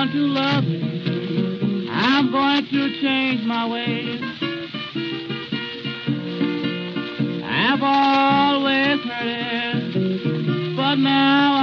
want to love it. I'm going to change my ways. I've always heard it, but now